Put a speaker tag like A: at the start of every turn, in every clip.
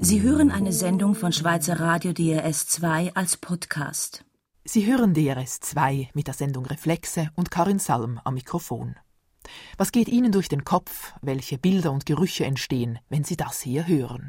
A: Sie hören eine Sendung von Schweizer Radio DRS 2 als Podcast.
B: Sie hören DRS 2 mit der Sendung Reflexe und Karin Salm am Mikrofon. Was geht Ihnen durch den Kopf? Welche Bilder und Gerüche entstehen, wenn Sie das hier hören?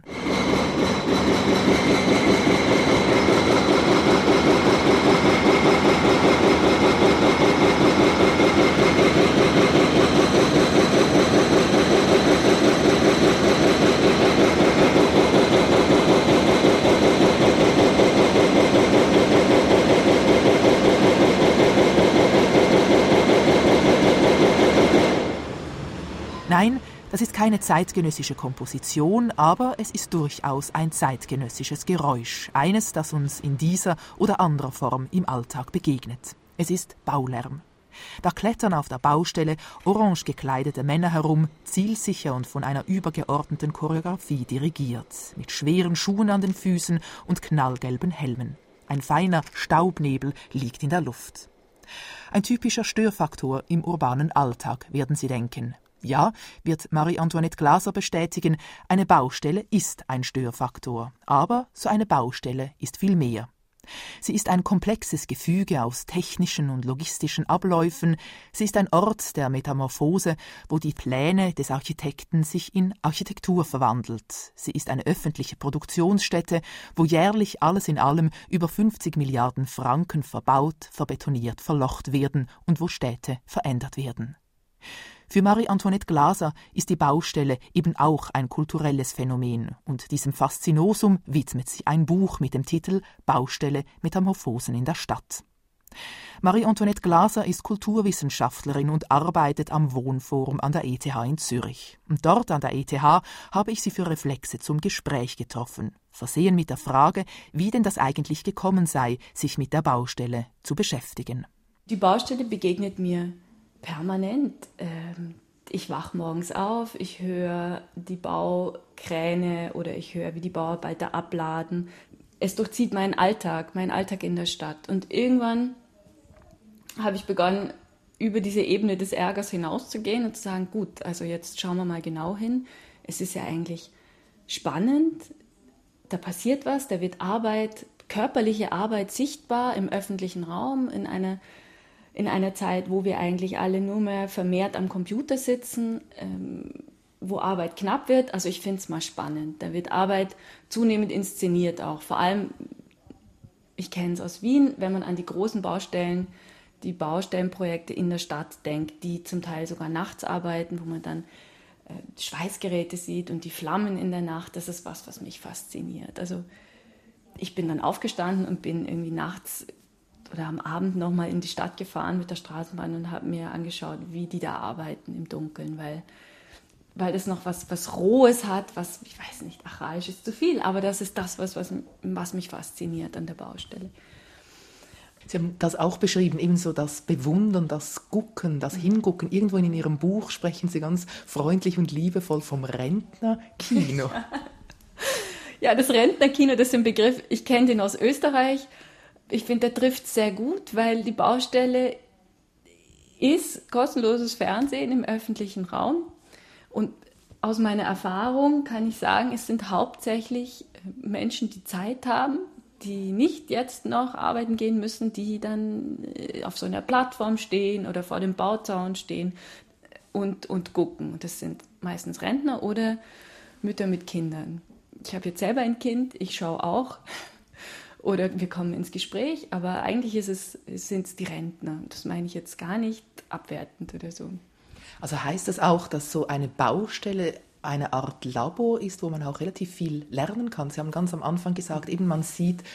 B: Nein, das ist keine zeitgenössische Komposition, aber es ist durchaus ein zeitgenössisches Geräusch, eines, das uns in dieser oder anderer Form im Alltag begegnet. Es ist Baulärm. Da klettern auf der Baustelle orange gekleidete Männer herum, zielsicher und von einer übergeordneten Choreografie dirigiert, mit schweren Schuhen an den Füßen und knallgelben Helmen. Ein feiner Staubnebel liegt in der Luft. Ein typischer Störfaktor im urbanen Alltag, werden Sie denken. Ja, wird Marie-Antoinette Glaser bestätigen, eine Baustelle ist ein Störfaktor. Aber so eine Baustelle ist viel mehr. Sie ist ein komplexes Gefüge aus technischen und logistischen Abläufen. Sie ist ein Ort der Metamorphose, wo die Pläne des Architekten sich in Architektur verwandelt. Sie ist eine öffentliche Produktionsstätte, wo jährlich alles in allem über 50 Milliarden Franken verbaut, verbetoniert, verlocht werden und wo Städte verändert werden. Für Marie-Antoinette Glaser ist die Baustelle eben auch ein kulturelles Phänomen und diesem Faszinosum widmet sich ein Buch mit dem Titel »Baustelle – Metamorphosen in der Stadt«. Marie-Antoinette Glaser ist Kulturwissenschaftlerin und arbeitet am Wohnforum an der ETH in Zürich. Und dort an der ETH habe ich sie für Reflexe zum Gespräch getroffen, versehen mit der Frage, wie denn das eigentlich gekommen sei, sich mit der Baustelle zu beschäftigen.
C: Die Baustelle begegnet mir permanent. Ich wache morgens auf, ich höre die Baukräne oder ich höre, wie die Bauarbeiter abladen. Es durchzieht meinen Alltag in der Stadt. Und irgendwann habe ich begonnen, über diese Ebene des Ärgers hinauszugehen und zu sagen, gut, also jetzt schauen wir mal genau hin. Es ist ja eigentlich spannend, da passiert was, da wird Arbeit, körperliche Arbeit sichtbar im öffentlichen Raum, in einer Zeit, wo wir eigentlich alle nur mehr vermehrt am Computer sitzen, wo Arbeit knapp wird. Also ich finde es mal spannend. Da wird Arbeit zunehmend inszeniert auch. Vor allem, ich kenne es aus Wien, wenn man an die großen Baustellen, die Baustellenprojekte in der Stadt denkt, die zum Teil sogar nachts arbeiten, wo man dann Schweißgeräte sieht und die Flammen in der Nacht. Das ist was mich fasziniert. Also ich bin dann aufgestanden und bin irgendwie nachts oder am Abend nochmal in die Stadt gefahren mit der Straßenbahn und habe mir angeschaut, wie die da arbeiten im Dunkeln, weil das noch was Rohes hat, was, ich weiß nicht, archaisch ist zu viel, aber das ist das, was mich fasziniert an der Baustelle.
B: Sie haben das auch beschrieben, ebenso das Bewundern, das Gucken, das Hingucken. Irgendwo in Ihrem Buch sprechen Sie ganz freundlich und liebevoll vom Rentnerkino.
C: Ja, das Rentnerkino, das ist ein Begriff, ich kenne den aus Österreich. Ich finde, der trifft sehr gut, weil die Baustelle ist kostenloses Fernsehen im öffentlichen Raum. Und aus meiner Erfahrung kann ich sagen, es sind hauptsächlich Menschen, die Zeit haben, die nicht jetzt noch arbeiten gehen müssen, die dann auf so einer Plattform stehen oder vor dem Bauzaun stehen und gucken. Das sind meistens Rentner oder Mütter mit Kindern. Ich habe jetzt selber ein Kind, ich schaue auch. Oder wir kommen ins Gespräch, aber eigentlich sind es die Rentner. Das meine ich jetzt gar nicht abwertend oder so.
B: Also heißt das auch, dass so eine Baustelle eine Art Labor ist, wo man auch relativ viel lernen kann? Sie haben ganz am Anfang gesagt, eben man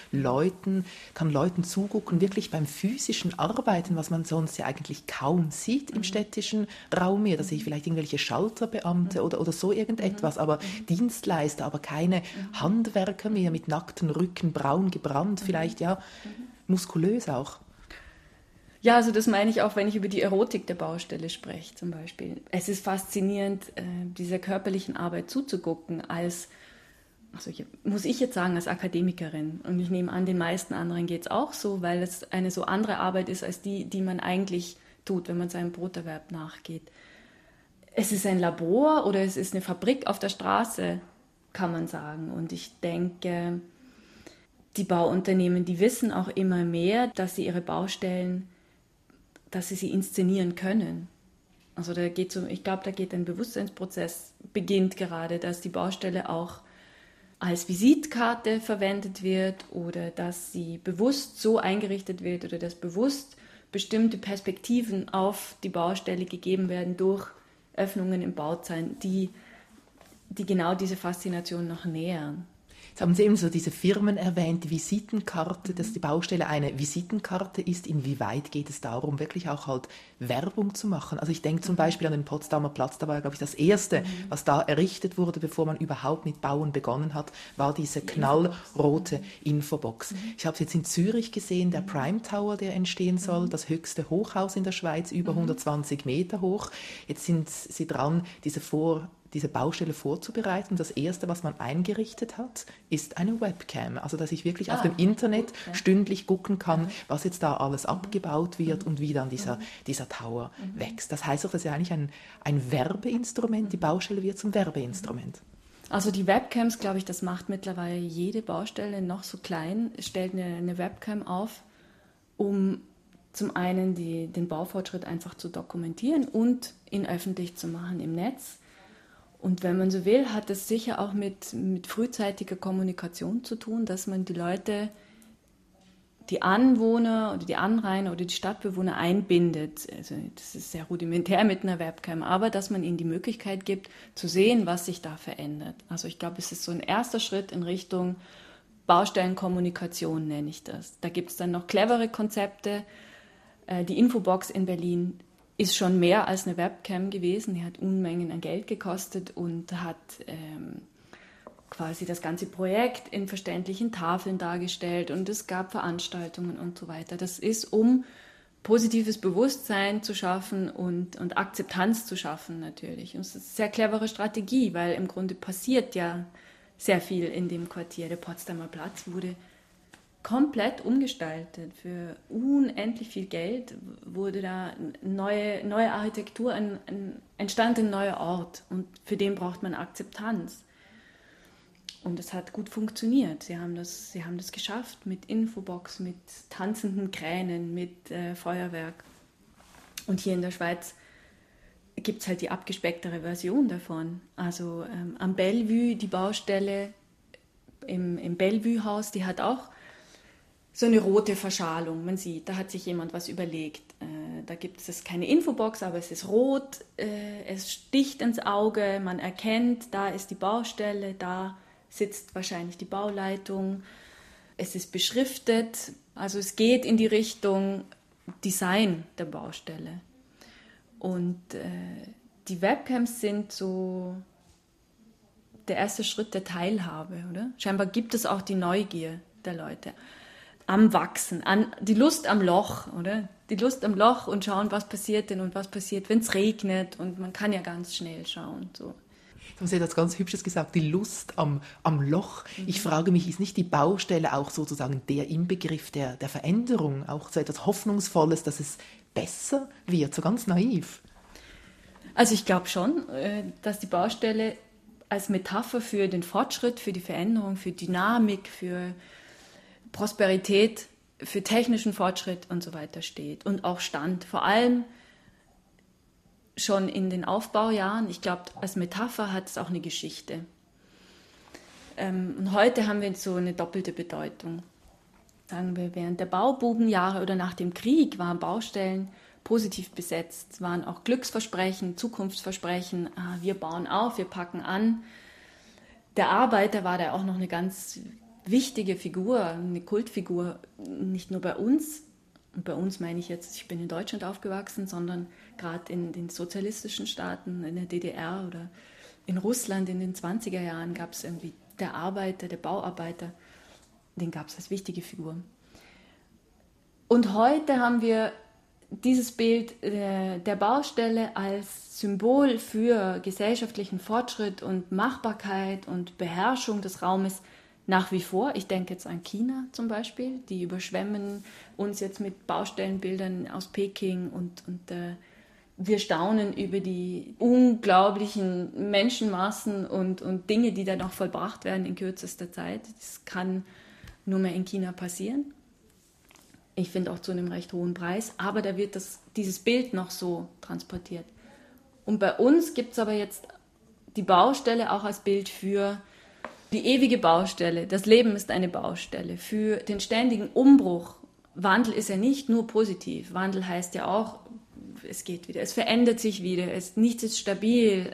B: kann Leuten zugucken, wirklich beim physischen Arbeiten, was man sonst ja eigentlich kaum sieht im städtischen Raum mehr. Da sehe ich vielleicht irgendwelche Schalterbeamte oder so irgendetwas, aber Dienstleister, aber keine Handwerker mehr mit nackten Rücken, braun gebrannt, vielleicht ja muskulös auch.
C: Ja, also das meine ich auch, wenn ich über die Erotik der Baustelle spreche zum Beispiel. Es ist faszinierend, dieser körperlichen Arbeit zuzugucken muss ich jetzt sagen, als Akademikerin. Und ich nehme an, den meisten anderen geht es auch so, weil es eine so andere Arbeit ist, als die man eigentlich tut, wenn man seinem Broterwerb nachgeht. Es ist ein Labor oder es ist eine Fabrik auf der Straße. kann man sagen. Und ich denke, die Bauunternehmen, die wissen auch immer mehr, dass sie ihre Baustellen, dass sie inszenieren können. Also ich glaube, da geht ein Bewusstseinsprozess, beginnt gerade, dass die Baustelle auch als Visitkarte verwendet wird oder dass sie bewusst so eingerichtet wird oder dass bewusst bestimmte Perspektiven auf die Baustelle gegeben werden durch Öffnungen im Bauzaun, die genau diese Faszination noch nähern.
B: Jetzt haben Sie eben so diese Firmen erwähnt, die Visitenkarte, dass die Baustelle eine Visitenkarte ist. Inwieweit geht es darum, wirklich auch halt Werbung zu machen? Also ich denke zum Beispiel an den Potsdamer Platz, da war ja, glaube ich, das Erste, was da errichtet wurde, bevor man überhaupt mit Bauen begonnen hat, war diese knallrote Infobox. Ich habe es jetzt in Zürich gesehen, der Prime Tower, der entstehen soll, das höchste Hochhaus in der Schweiz, über 120 Meter hoch. Jetzt sind sie dran, diese Baustelle vorzubereiten. Das Erste, was man eingerichtet hat, ist eine Webcam. Also, dass ich wirklich auf dem Internet stündlich gucken kann, was jetzt da alles abgebaut wird und wie dann dieser Tower wächst. Das heißt doch, das ist ja eigentlich ein Werbeinstrument. Die Baustelle wird zum Werbeinstrument.
C: Also die Webcams, glaube ich, das macht mittlerweile jede Baustelle noch so klein, stellt eine Webcam auf, um zum einen den Baufortschritt einfach zu dokumentieren und ihn öffentlich zu machen im Netz. Und wenn man so will, hat es sicher auch mit frühzeitiger Kommunikation zu tun, dass man die Leute, die Anwohner oder die Anrainer oder die Stadtbewohner einbindet. Also das ist sehr rudimentär mit einer Webcam, aber dass man ihnen die Möglichkeit gibt, zu sehen, was sich da verändert. Also ich glaube, es ist so ein erster Schritt in Richtung Baustellenkommunikation, nenne ich das. Da gibt es dann noch clevere Konzepte. Die Infobox in Berlin ist schon mehr als eine Webcam gewesen. Die hat Unmengen an Geld gekostet und hat quasi das ganze Projekt in verständlichen Tafeln dargestellt und es gab Veranstaltungen und so weiter. Das ist, um positives Bewusstsein zu schaffen und Akzeptanz zu schaffen natürlich. Und es ist eine sehr clevere Strategie, weil im Grunde passiert ja sehr viel in dem Quartier. Der Potsdamer Platz wurde komplett umgestaltet. Für unendlich viel Geld wurde da neue Architektur, entstand ein neuer Ort und für den braucht man Akzeptanz. Und es hat gut funktioniert. Sie haben das geschafft mit Infobox, mit tanzenden Kränen, mit Feuerwerk. Und hier in der Schweiz gibt es halt die abgespecktere Version davon. Also am Bellevue, die Baustelle im Bellevue-Haus, die hat auch so eine rote Verschalung. Man sieht, da hat sich jemand was überlegt. Da gibt es keine Infobox, aber es ist rot, es sticht ins Auge, man erkennt, da ist die Baustelle, da sitzt wahrscheinlich die Bauleitung. Es ist beschriftet, also es geht in die Richtung Design der Baustelle. Und die Webcams sind so der erste Schritt der Teilhabe, oder? Scheinbar gibt es auch die Neugier der Leute am Wachsen, die Lust am Loch, oder? Die Lust am Loch und schauen, was passiert denn und was passiert, wenn es regnet und man kann ja ganz schnell schauen, so.
B: Haben Sie etwas ganz Hübsches gesagt, die Lust am Loch. Ich frage mich, ist nicht die Baustelle auch sozusagen der Inbegriff der Veränderung, auch so etwas Hoffnungsvolles, dass es besser wird, so ganz naiv?
C: Also ich glaube schon, dass die Baustelle als Metapher für den Fortschritt, für die Veränderung, für Dynamik, für Prosperität, für technischen Fortschritt und so weiter steht und auch stand. Vor allem schon in den Aufbaujahren. Ich glaube, als Metapher hat es auch eine Geschichte. Und heute haben wir so eine doppelte Bedeutung. Sagen wir, während der Baububenjahre oder nach dem Krieg waren Baustellen positiv besetzt, waren auch Glücksversprechen, Zukunftsversprechen. Wir bauen auf, wir packen an. Der Arbeiter war da auch noch eine ganz wichtige Figur, eine Kultfigur, nicht nur bei uns. Und bei uns meine ich jetzt, ich bin in Deutschland aufgewachsen, sondern gerade in den sozialistischen Staaten, in der DDR oder in Russland in den 20er Jahren gab es irgendwie der Arbeiter, der Bauarbeiter, den gab es als wichtige Figur. Und heute haben wir dieses Bild der Baustelle als Symbol für gesellschaftlichen Fortschritt und Machbarkeit und Beherrschung des Raumes nach wie vor. Ich denke jetzt an China zum Beispiel, die überschwemmen uns jetzt mit Baustellenbildern aus Peking und wir staunen über die unglaublichen Menschenmassen und Dinge, die da noch vollbracht werden in kürzester Zeit. Das kann nur mehr in China passieren. Ich finde auch zu einem recht hohen Preis, aber da wird dieses Bild noch so transportiert. Und bei uns gibt es aber jetzt die Baustelle auch als Bild für die ewige Baustelle. Das Leben ist eine Baustelle. Für den ständigen Umbruch. Wandel ist ja nicht nur positiv. Wandel heißt ja auch, es geht wieder, es verändert sich wieder, nichts ist stabil.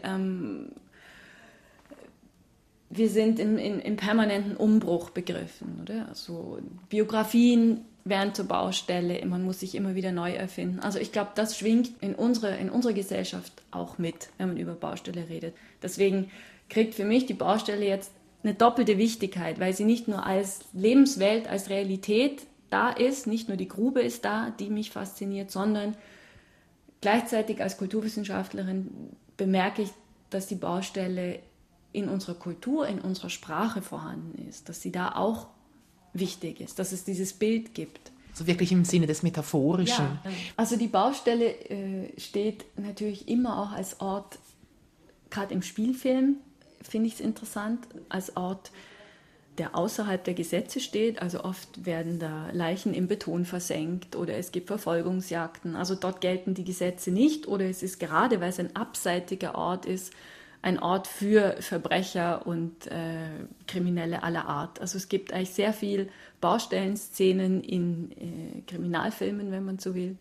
C: Wir sind im permanenten Umbruch begriffen. Oder? Also Biografien werden zur Baustelle, man muss sich immer wieder neu erfinden. Also ich glaube, das schwingt in unserer Gesellschaft auch mit, wenn man über Baustelle redet. Deswegen kriegt für mich die Baustelle jetzt eine doppelte Wichtigkeit, weil sie nicht nur als Lebenswelt, als Realität da ist, nicht nur die Grube ist da, die mich fasziniert, sondern gleichzeitig als Kulturwissenschaftlerin bemerke ich, dass die Baustelle in unserer Kultur, in unserer Sprache vorhanden ist, dass sie da auch wichtig ist, dass es dieses Bild gibt.
B: So wirklich im Sinne des Metaphorischen.
C: Ja, also die Baustelle steht natürlich immer auch als Ort, gerade im Spielfilm finde ich es interessant, als Ort, der außerhalb der Gesetze steht. Also oft werden da Leichen im Beton versenkt oder es gibt Verfolgungsjagden. Also dort gelten die Gesetze nicht oder es ist gerade, weil es ein abseitiger Ort ist, ein Ort für Verbrecher und Kriminelle aller Art. Also es gibt eigentlich sehr viel Baustellenszenen in Kriminalfilmen, wenn man so will.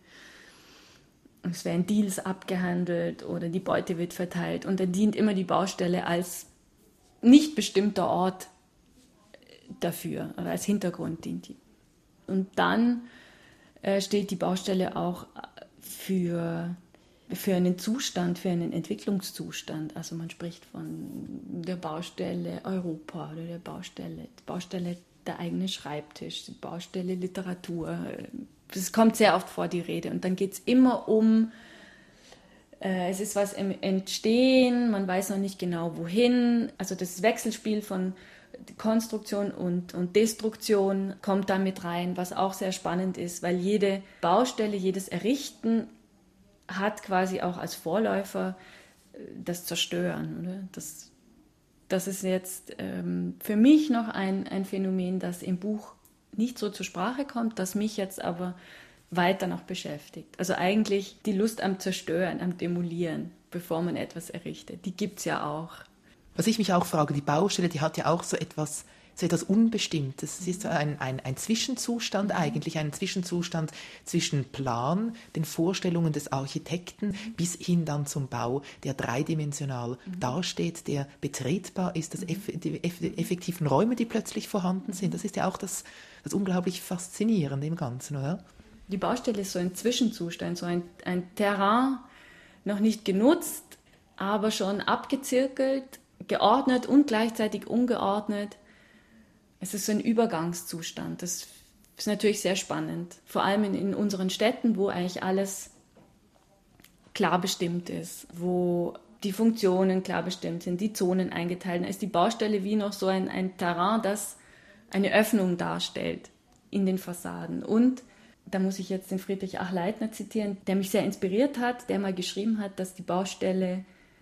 C: Es werden Deals abgehandelt oder die Beute wird verteilt und dann dient immer die Baustelle als nicht bestimmter Ort dafür oder als Hintergrund dient die. Und dann steht die Baustelle auch für einen Zustand, für einen Entwicklungszustand. Also man spricht von der Baustelle Europa oder die Baustelle der eigene Schreibtisch, die Baustelle Literatur. Es kommt sehr oft vor, die Rede. Und dann geht es immer um, es ist was im Entstehen, man weiß noch nicht genau wohin. Also das Wechselspiel von Konstruktion und Destruktion kommt da mit rein, was auch sehr spannend ist, weil jede Baustelle, jedes Errichten hat quasi auch als Vorläufer das Zerstören. Oder? Das ist jetzt für mich noch ein Phänomen, das im Buch nicht so zur Sprache kommt, das mich jetzt aber weiter noch beschäftigt. Also eigentlich die Lust am Zerstören, am Demolieren, bevor man etwas errichtet, die gibt es ja auch.
B: Was ich mich auch frage, die Baustelle, die hat ja auch so etwas Unbestimmtes. Es ist so ein Zwischenzustand eigentlich, ein Zwischenzustand zwischen Plan, den Vorstellungen des Architekten, bis hin dann zum Bau, der dreidimensional dasteht, der betretbar ist, die effektiven Räume, die plötzlich vorhanden sind. Das ist ja auch das unglaublich Faszinierende im Ganzen, oder?
C: Die Baustelle ist so ein Zwischenzustand, so ein Terrain, noch nicht genutzt, aber schon abgezirkelt, geordnet und gleichzeitig ungeordnet. Es ist so ein Übergangszustand. Das ist natürlich sehr spannend. Vor allem in unseren Städten, wo eigentlich alles klar bestimmt ist, wo die Funktionen klar bestimmt sind, die Zonen eingeteilt sind, ist die Baustelle wie noch so ein Terrain, das eine Öffnung darstellt in den Fassaden. Und da muss ich jetzt den Friedrich Achleitner zitieren, der mich sehr inspiriert hat, der mal geschrieben hat, dass die Baustelle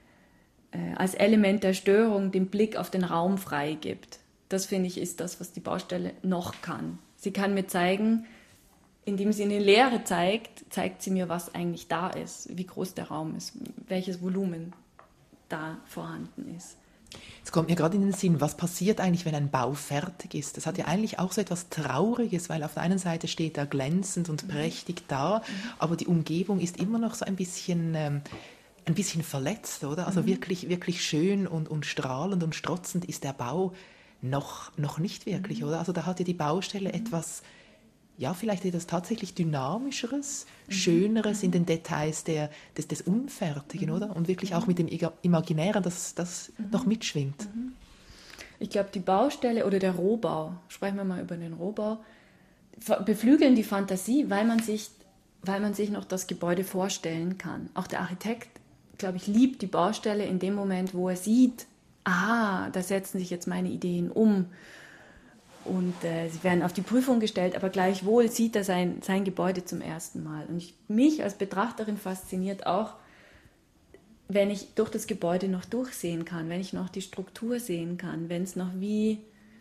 C: als Element der Störung den Blick auf den Raum freigibt. Das, finde ich, ist das, was die Baustelle noch kann. Sie kann mir zeigen, indem sie eine Leere zeigt sie mir, was eigentlich da ist, wie groß der Raum ist, welches Volumen da vorhanden ist.
B: Es kommt mir gerade in den Sinn, was passiert eigentlich, wenn ein Bau fertig ist? Das hat ja eigentlich auch so etwas Trauriges, weil auf der einen Seite steht er glänzend und prächtig da, aber die Umgebung ist immer noch so ein bisschen verletzt, oder? Also wirklich, wirklich schön und strahlend und strotzend ist der Bau noch nicht wirklich, oder? Also da hat ja die Baustelle etwas, ja, vielleicht etwas tatsächlich Dynamischeres, Schöneres in den Details des Unfertigen, oder? Und wirklich auch mit dem Imaginären, das noch mitschwingt.
C: Ich glaube, die Baustelle oder der Rohbau, sprechen wir mal über den Rohbau, beflügeln die Fantasie, weil man sich noch das Gebäude vorstellen kann. Auch der Architekt, glaube ich, liebt die Baustelle in dem Moment, wo er sieht, aha, da setzen sich jetzt meine Ideen um und sie werden auf die Prüfung gestellt, aber gleichwohl sieht er sein Gebäude zum ersten Mal. Und mich als Betrachterin fasziniert auch wenn ich durch das Gebäude noch durchsehen kann, wenn ich noch die Struktur sehen kann, wenn es noch wie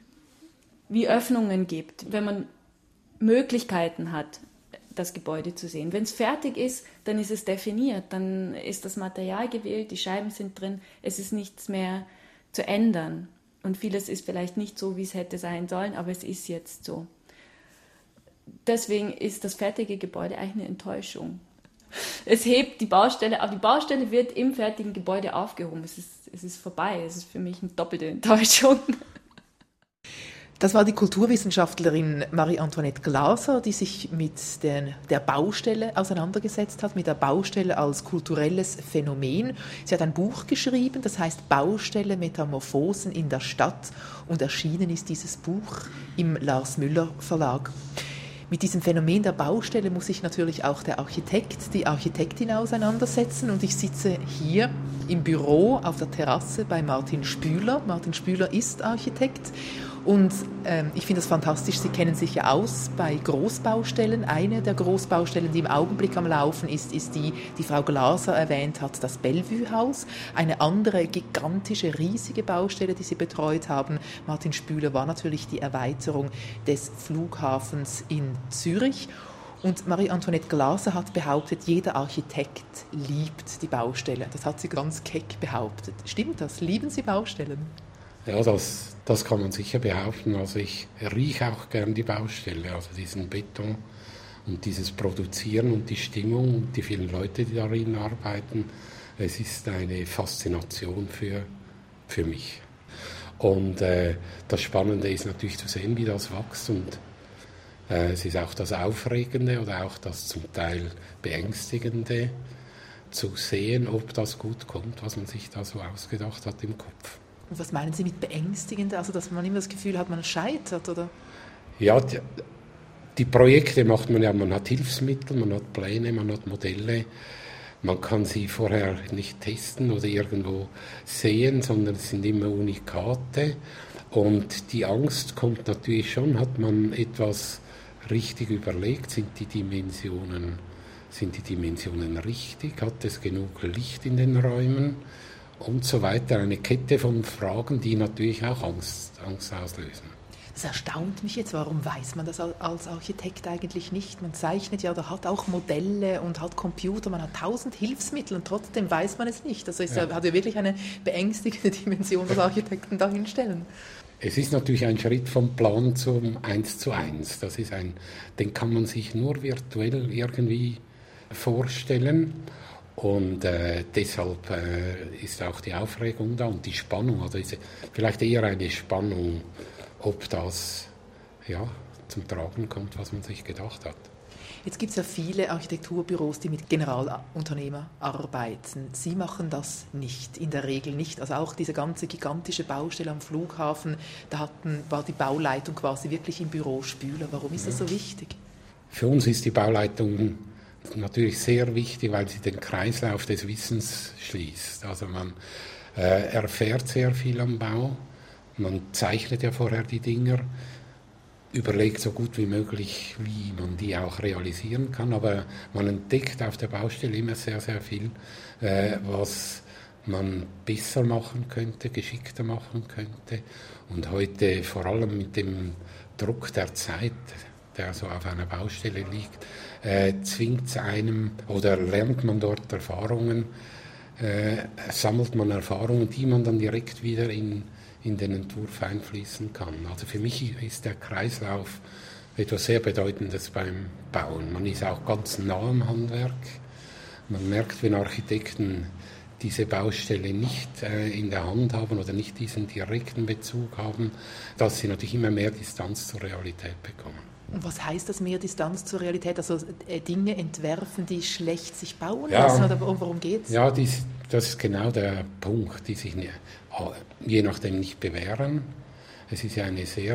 C: Öffnungen gibt, wenn man Möglichkeiten hat, das Gebäude zu sehen. Wenn es fertig ist, dann ist es definiert, dann ist das Material gewählt, die Scheiben sind drin, es ist nichts mehr zu ändern. Und vieles ist vielleicht nicht so, wie es hätte sein sollen, aber es ist jetzt so. Deswegen ist das fertige Gebäude eigentlich eine Enttäuschung. Es hebt die Baustelle, aber die Baustelle wird im fertigen Gebäude aufgehoben. Es ist vorbei. Es ist für mich eine doppelte Enttäuschung.
B: Das war die Kulturwissenschaftlerin Marie-Antoinette Glaser, die sich mit der Baustelle auseinandergesetzt hat, mit der Baustelle als kulturelles Phänomen. Sie hat ein Buch geschrieben, das heißt Baustelle, Metamorphosen in der Stadt, und erschienen ist dieses Buch im Lars Müller Verlag. Mit diesem Phänomen der Baustelle muss sich natürlich auch der Architekt, die Architektin auseinandersetzen, und ich sitze hier im Büro auf der Terrasse bei Martin Spüler. Martin Spüler ist Architekt. Und ich finde das fantastisch, Sie kennen sich ja aus bei Großbaustellen. Eine der Großbaustellen, die im Augenblick am Laufen ist die Frau Glaser erwähnt hat, das Bellevue-Haus. Eine andere gigantische, riesige Baustelle, die Sie betreut haben, Martin Spüler, war natürlich die Erweiterung des Flughafens in Zürich. Und Marie-Antoinette Glaser hat behauptet, jeder Architekt liebt die Baustelle. Das hat sie ganz keck behauptet. Stimmt das? Lieben Sie Baustellen?
D: Ja, das kann man sicher behaupten. Also ich rieche auch gern die Baustelle, also diesen Beton und dieses Produzieren und die Stimmung und die vielen Leute, die darin arbeiten. Es ist eine Faszination für mich. Und das Spannende ist natürlich zu sehen, wie das wächst, und es ist auch das Aufregende oder auch das zum Teil Beängstigende, zu sehen, ob das gut kommt, was man sich da so ausgedacht hat im Kopf.
B: Und was meinen Sie mit beängstigend? Also, dass man immer das Gefühl hat, man scheitert, oder?
D: Ja, die Projekte macht man ja, man hat Hilfsmittel, man hat Pläne, man hat Modelle. Man kann sie vorher nicht testen oder irgendwo sehen, sondern es sind immer Unikate. Und die Angst kommt natürlich schon, hat man etwas richtig überlegt, sind die Dimensionen richtig, hat es genug Licht in den Räumen? Und so weiter. Eine Kette von Fragen, die natürlich auch Angst auslösen.
B: Das erstaunt mich jetzt. Warum weiß man das als Architekt eigentlich nicht? Man zeichnet ja oder hat auch Modelle und hat Computer, man hat 1000 Hilfsmittel und trotzdem weiß man es nicht. Also hat ja wirklich eine beängstigende Dimension, was Architekten da hinstellen.
D: Es ist natürlich ein Schritt vom Plan zum 1:1. Das ist den kann man sich nur virtuell irgendwie vorstellen. Und deshalb ist auch die Aufregung da und die Spannung, oder ist vielleicht eher eine Spannung, ob das zum Tragen kommt, was man sich gedacht hat.
B: Jetzt gibt es ja viele Architekturbüros, die mit Generalunternehmern arbeiten. Sie machen das nicht, in der Regel nicht. Also auch diese ganze gigantische Baustelle am Flughafen, da war die Bauleitung quasi wirklich im Büro Spüler. Warum ist das so wichtig?
D: Für uns ist die Bauleitung natürlich sehr wichtig, weil sie den Kreislauf des Wissens schließt. Also man erfährt sehr viel am Bau, man zeichnet ja vorher die Dinger, überlegt so gut wie möglich, wie man die auch realisieren kann, aber man entdeckt auf der Baustelle immer sehr, sehr viel, was man besser machen könnte, geschickter machen könnte. Und heute vor allem mit dem Druck der Zeit, der so auf einer Baustelle liegt, zwingt es einem oder lernt man dort Erfahrungen, sammelt man Erfahrungen, die man dann direkt wieder in den Entwurf einfließen kann. Also für mich ist der Kreislauf etwas sehr Bedeutendes beim Bauen. Man ist auch ganz nah am Handwerk. Man merkt, wenn Architekten diese Baustelle nicht in der Hand haben oder nicht diesen direkten Bezug haben, dass sie natürlich immer mehr Distanz zur Realität bekommen.
B: Und was heißt das, mehr Distanz zur Realität? Also Dinge entwerfen, die schlecht sich bauen lassen? Oder worum geht es? Ja,
D: das ist genau der Punkt, die sich je nachdem nicht bewähren. Es ist ja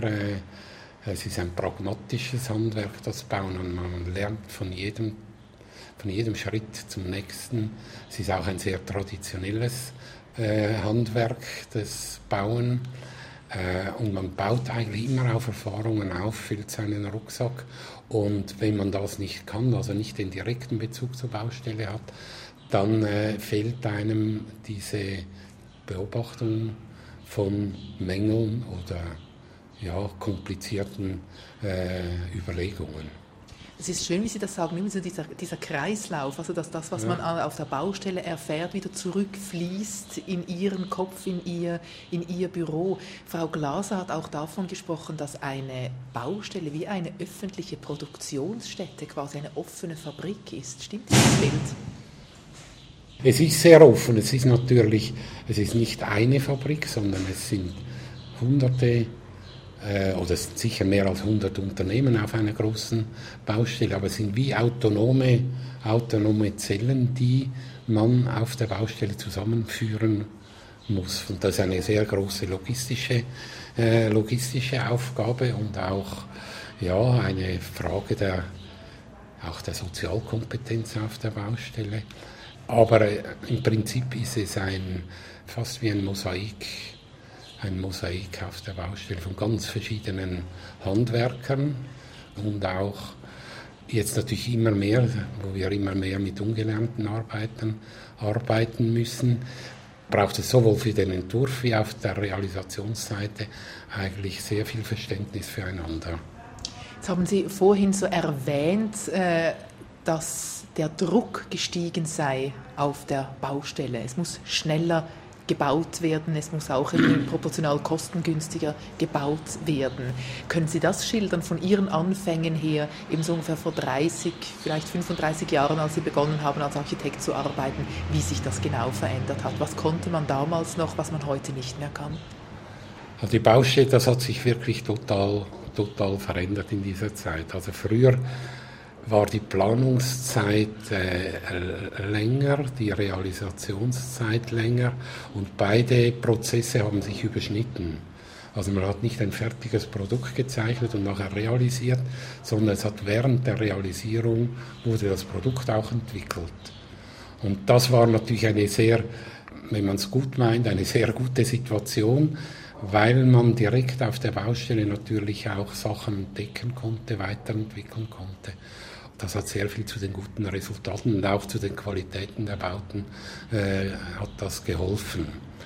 D: es ist ein pragmatisches Handwerk, das Bauen, und man lernt von jedem Schritt zum nächsten. Es ist auch ein sehr traditionelles Handwerk, das Bauen. Und man baut eigentlich immer auf Erfahrungen auf, füllt seinen Rucksack. Und wenn man das nicht kann, also nicht den direkten Bezug zur Baustelle hat, dann fehlt einem diese Beobachtung von Mängeln oder komplizierten Überlegungen.
B: Es ist schön, wie Sie das sagen, immer so dieser Kreislauf, also dass das, was man auf der Baustelle erfährt, wieder zurückfließt in Ihren Kopf, in Ihr Büro. Frau Glaser hat auch davon gesprochen, dass eine Baustelle wie eine öffentliche Produktionsstätte, quasi eine offene Fabrik ist. Stimmt dieses Bild?
D: Es ist sehr offen. Es ist nicht eine Fabrik, sondern es sind Hunderte oder es sind sicher mehr als 100 Unternehmen auf einer großen Baustelle, aber es sind wie autonome Zellen, die man auf der Baustelle zusammenführen muss. Und das ist eine sehr große logistische Aufgabe und auch eine Frage der Sozialkompetenz auf der Baustelle. Aber im Prinzip ist es fast wie ein Mosaik auf der Baustelle von ganz verschiedenen Handwerkern und auch jetzt natürlich immer mehr, wo wir immer mehr mit ungelernten arbeiten müssen, braucht es sowohl für den Entwurf wie auf der Realisationsseite eigentlich sehr viel Verständnis füreinander.
B: Jetzt haben Sie vorhin so erwähnt, dass der Druck gestiegen sei auf der Baustelle. Es muss schneller gebaut werden, es muss auch proportional kostengünstiger gebaut werden. Können Sie das schildern von Ihren Anfängen her, eben so ungefähr vor 30, vielleicht 35 Jahren, als Sie begonnen haben, als Architekt zu arbeiten, wie sich das genau verändert hat? Was konnte man damals noch, was man heute nicht mehr kann?
D: Also die Baustelle, das hat sich wirklich total verändert in dieser Zeit. Also früher war die Planungszeit länger, die Realisationszeit länger und beide Prozesse haben sich überschnitten. Also man hat nicht ein fertiges Produkt gezeichnet und nachher realisiert, sondern es hat während der Realisierung wurde das Produkt auch entwickelt. Und das war natürlich eine sehr, wenn man es gut meint, eine sehr gute Situation, weil man direkt auf der Baustelle natürlich auch Sachen entdecken konnte, weiterentwickeln konnte. Das hat sehr viel zu den guten Resultaten und auch zu den Qualitäten der Bauten hat das geholfen.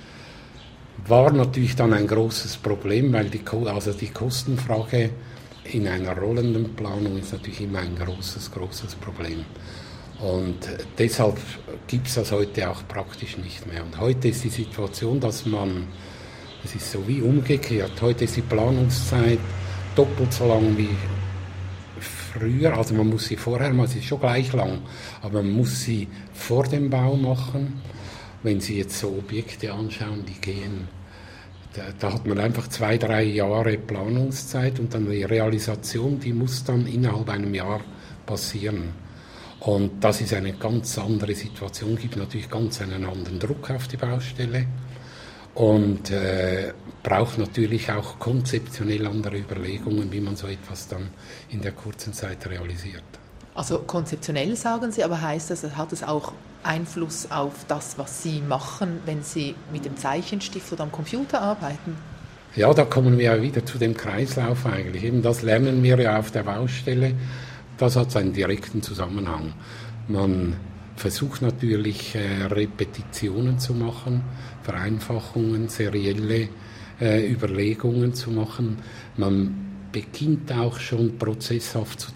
D: War natürlich dann ein großes Problem, weil die Kostenfrage in einer rollenden Planung ist natürlich immer ein großes Problem. Und deshalb gibt es das heute auch praktisch nicht mehr. Und heute ist die Situation, es ist so wie umgekehrt. Heute ist die Planungszeit doppelt so lang wie früher. Also man muss sie vorher machen, sie ist schon gleich lang, aber man muss sie vor dem Bau machen. Wenn Sie jetzt so Objekte anschauen, die gehen, da hat man einfach 2-3 Jahre Planungszeit und dann die Realisation, die muss dann innerhalb einem Jahr passieren. Und das ist eine ganz andere Situation, gibt natürlich ganz einen anderen Druck auf die Baustelle. Und braucht natürlich auch konzeptionell andere Überlegungen, wie man so etwas dann in der kurzen Zeit realisiert.
B: Also konzeptionell sagen Sie, aber heißt das, hat es auch Einfluss auf das, was Sie machen, wenn Sie mit dem Zeichenstift oder am Computer arbeiten?
D: Ja, da kommen wir ja wieder zu dem Kreislauf eigentlich. Eben das lernen wir ja auf der Baustelle. Das hat einen direkten Zusammenhang. Man versucht natürlich Repetitionen zu machen, Vereinfachungen, serielle Überlegungen zu machen. Man beginnt auch schon prozesshaft zu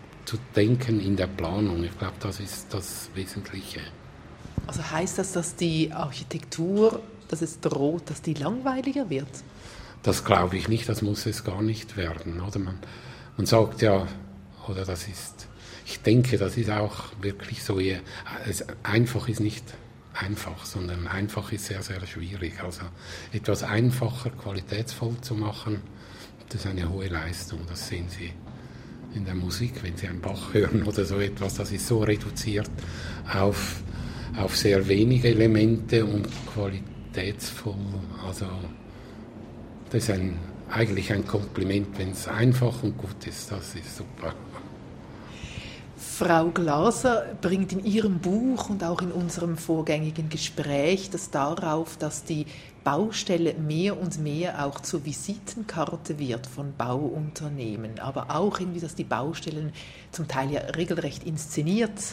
D: denken in der Planung. Ich glaube, das ist das Wesentliche.
B: Also heißt das, dass die Architektur, dass es droht, dass die langweiliger wird?
D: Das glaube ich nicht, das muss es gar nicht werden. Oder man sagt ja, oder ich denke, das ist auch wirklich so, einfach ist nicht einfach, sondern einfach ist sehr, sehr schwierig. Also etwas einfacher, qualitätsvoll zu machen, das ist eine hohe Leistung. Das sehen Sie in der Musik, wenn Sie einen Bach hören oder so etwas. Das ist so reduziert auf sehr wenige Elemente und qualitätsvoll. Also das ist eigentlich ein Kompliment, wenn es einfach und gut ist. Das ist super.
B: Frau Glaser bringt in ihrem Buch und auch in unserem vorgängigen Gespräch das darauf, dass die Baustelle mehr und mehr auch zur Visitenkarte wird von Bauunternehmen, aber auch irgendwie, dass die Baustellen zum Teil ja regelrecht inszeniert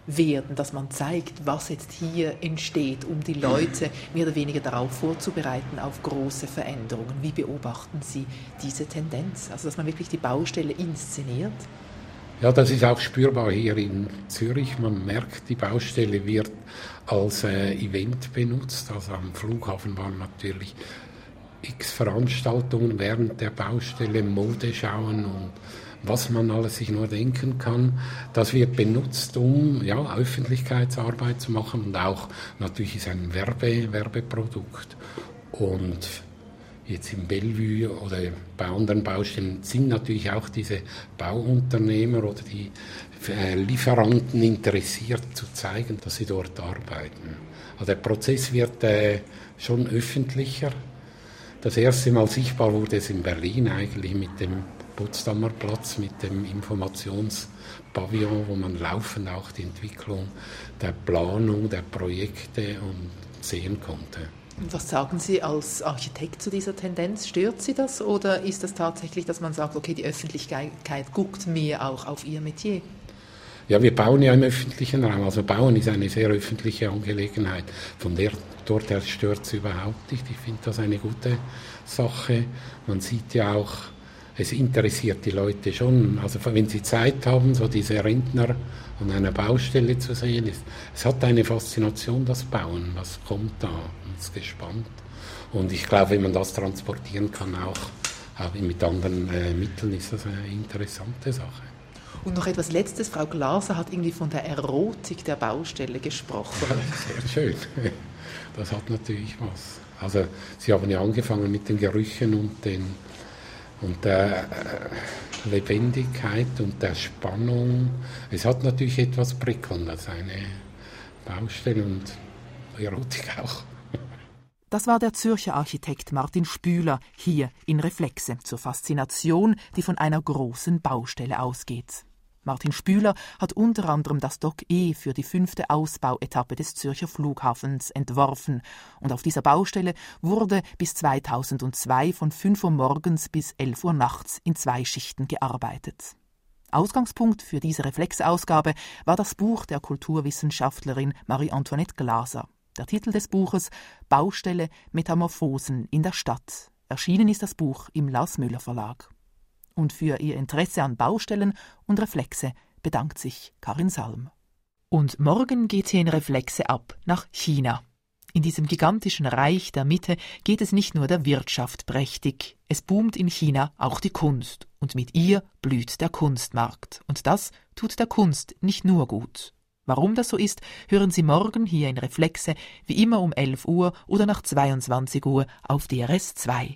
B: werden, dass man zeigt, was jetzt hier entsteht, um die Leute mehr oder weniger darauf vorzubereiten, auf große Veränderungen? Wie beobachten Sie diese Tendenz? Also, dass man wirklich die Baustelle inszeniert?
D: Ja, das ist auch spürbar hier in Zürich. Man merkt, die Baustelle wird als Event benutzt. Also am Flughafen waren natürlich x Veranstaltungen während der Baustelle, Modeschauen und was man alles sich nur denken kann. Das wird benutzt, um Öffentlichkeitsarbeit zu machen, und auch natürlich ist ein Werbeprodukt. Und jetzt im Bellevue oder bei anderen Baustellen sind natürlich auch diese Bauunternehmer oder die Lieferanten interessiert zu zeigen, dass sie dort arbeiten. Also der Prozess wird schon öffentlicher. Das erste Mal sichtbar wurde es in Berlin eigentlich mit dem Potsdamer Platz, mit dem Informationspavillon, wo man laufend auch die Entwicklung der Planung, der Projekte sehen konnte.
B: Und was sagen Sie als Architekt zu dieser Tendenz? Stört Sie das oder ist das tatsächlich, dass man sagt, okay, die Öffentlichkeit guckt mehr auch auf Ihr Metier?
D: Ja, wir bauen ja im öffentlichen Raum. Also Bauen ist eine sehr öffentliche Angelegenheit. Dort stört es überhaupt nicht. Ich finde das eine gute Sache. Man sieht ja auch, es interessiert die Leute schon. Also wenn sie Zeit haben, so diese Rentner an einer Baustelle zu sehen, es hat eine Faszination, das Bauen. Was kommt da? Man ist gespannt. Und ich glaube, wenn man das transportieren kann, auch mit anderen Mitteln, ist das eine interessante Sache.
B: Und noch etwas Letztes. Frau Glaser hat irgendwie von der Erotik der Baustelle gesprochen.
D: Sehr schön. Das hat natürlich was. Also Sie haben ja angefangen mit den Gerüchen und der Lebendigkeit und der Spannung. Es hat natürlich etwas Prickelndes, eine Baustelle, und Erotik auch.
B: Das war der Zürcher Architekt Martin Spüler hier in Reflexe zur Faszination, die von einer großen Baustelle ausgeht. Martin Spüler hat unter anderem das Dock E für die 5. Ausbauetappe des Zürcher Flughafens entworfen. Und auf dieser Baustelle wurde bis 2002 von 5 Uhr morgens bis 11 Uhr nachts in 2 Schichten gearbeitet. Ausgangspunkt für diese Reflexausgabe war das Buch der Kulturwissenschaftlerin Marie-Antoinette Glaser. Der Titel des Buches »Baustelle Metamorphosen in der Stadt«. Erschienen ist das Buch im Lars Müller Verlag. Und für ihr Interesse an Baustellen und Reflexe bedankt sich Karin Salm. Und morgen geht hier in Reflexe ab nach China. In diesem gigantischen Reich der Mitte geht es nicht nur der Wirtschaft prächtig. Es boomt in China auch die Kunst. Und mit ihr blüht der Kunstmarkt. Und das tut der Kunst nicht nur gut. Warum das so ist, hören Sie morgen hier in Reflexe, wie immer um 11 Uhr oder nach 22 Uhr auf DRS 2.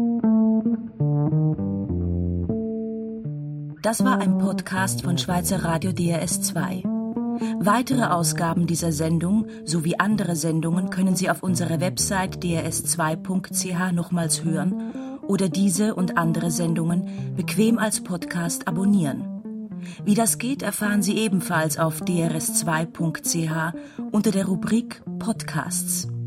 A: Das war ein Podcast von Schweizer Radio DRS 2. Weitere Ausgaben dieser Sendung sowie andere Sendungen können Sie auf unserer Website drs2.ch nochmals hören oder diese und andere Sendungen bequem als Podcast abonnieren. Wie das geht, erfahren Sie ebenfalls auf drs2.ch unter der Rubrik Podcasts.